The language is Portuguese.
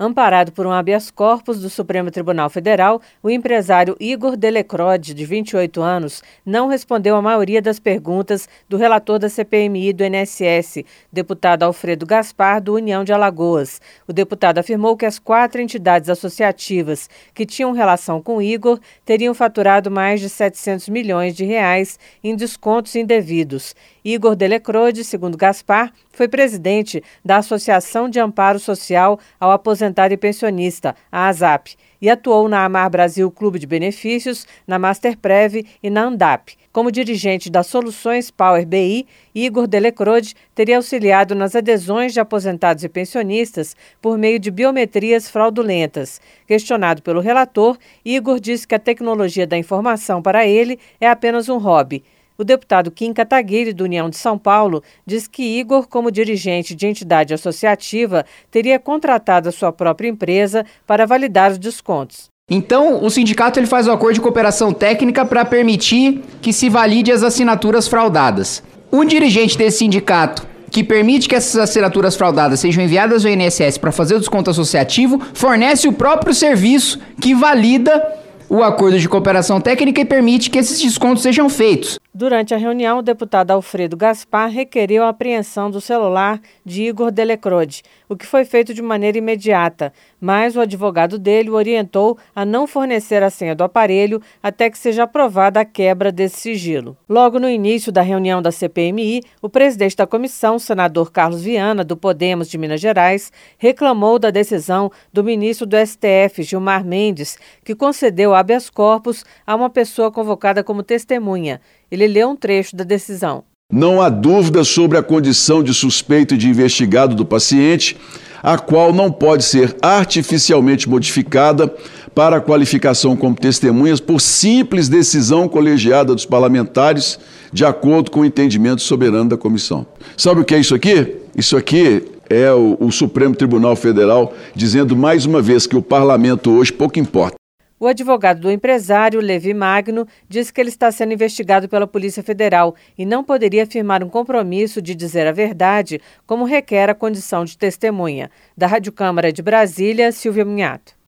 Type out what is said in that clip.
Amparado por um habeas corpus do Supremo Tribunal Federal, o empresário Igor Delecrode, de 28 anos, não respondeu a maioria das perguntas do relator da CPMI do INSS, deputado Alfredo Gaspar, do União de Alagoas. O deputado afirmou que as 4 entidades associativas que tinham relação com Igor teriam faturado mais de 700 milhões de reais em descontos indevidos. Igor Delecrode, segundo Gaspar, foi presidente da Associação de Amparo Social ao Aposentado e Pensionista, a ASAP, e atuou na Amar Brasil Clube de Benefícios, na Masterprev e na Andap. Como dirigente das Soluções Power BI, Igor Delecrode teria auxiliado nas adesões de aposentados e pensionistas por meio de biometrias fraudulentas. Questionado pelo relator, Igor disse que a tecnologia da informação para ele é apenas um hobby. O deputado Kim Kataguiri, do União de São Paulo, diz que Igor, como dirigente de entidade associativa, teria contratado a sua própria empresa para validar os descontos. Então, o sindicato ele faz o acordo de cooperação técnica para permitir que se valide as assinaturas fraudadas. Um dirigente desse sindicato que permite que essas assinaturas fraudadas sejam enviadas ao INSS para fazer o desconto associativo, fornece o próprio serviço que valida o acordo de cooperação técnica e permite que esses descontos sejam feitos. Durante a reunião, o deputado Alfredo Gaspar requereu a apreensão do celular de Igor Delecrode, o que foi feito de maneira imediata, mas o advogado dele o orientou a não fornecer a senha do aparelho até que seja aprovada a quebra desse sigilo. Logo no início da reunião da CPMI, o presidente da comissão, senador Carlos Viana, do Podemos de Minas Gerais, reclamou da decisão do ministro do STF, Gilmar Mendes, que concedeu habeas corpus a uma pessoa convocada como testemunha. Ele leu um trecho da decisão. Não há dúvida sobre a condição de suspeito e de investigado do paciente, a qual não pode ser artificialmente modificada para a qualificação como testemunhas por simples decisão colegiada dos parlamentares, de acordo com o entendimento soberano da comissão. Sabe o que é isso aqui? Isso aqui é o Supremo Tribunal Federal dizendo mais uma vez que o parlamento hoje pouco importa. O advogado do empresário, Levi Magno, diz que ele está sendo investigado pela Polícia Federal e não poderia firmar um compromisso de dizer a verdade, como requer a condição de testemunha. Da Rádio Câmara de Brasília, Silvia Munhato.